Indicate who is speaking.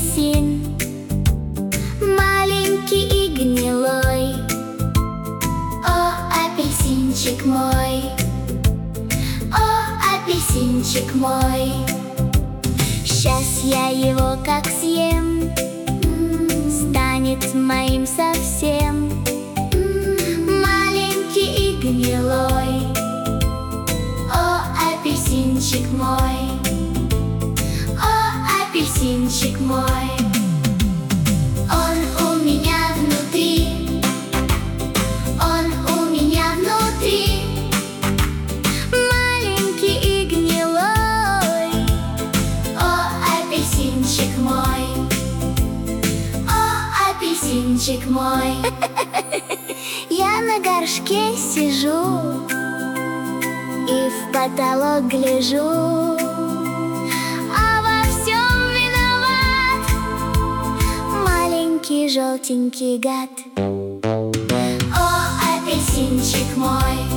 Speaker 1: апельсин, маленький и гнилой. О, апельсинчик мой, о, апельсинчик мой. Сейчас я его как съем, станет моим совсем. Маленький и гнилой, о, апельсинчик мой, о, апельсинчик мой. Он у меня внутри, он у меня внутри. Маленький и гнилой, о, апельсинчик мой, о, апельсинчик мой. Я на горшке сижу и в потолок гляжу, а во всем виноват маленький желтенький гад. О, апельсинчик мой,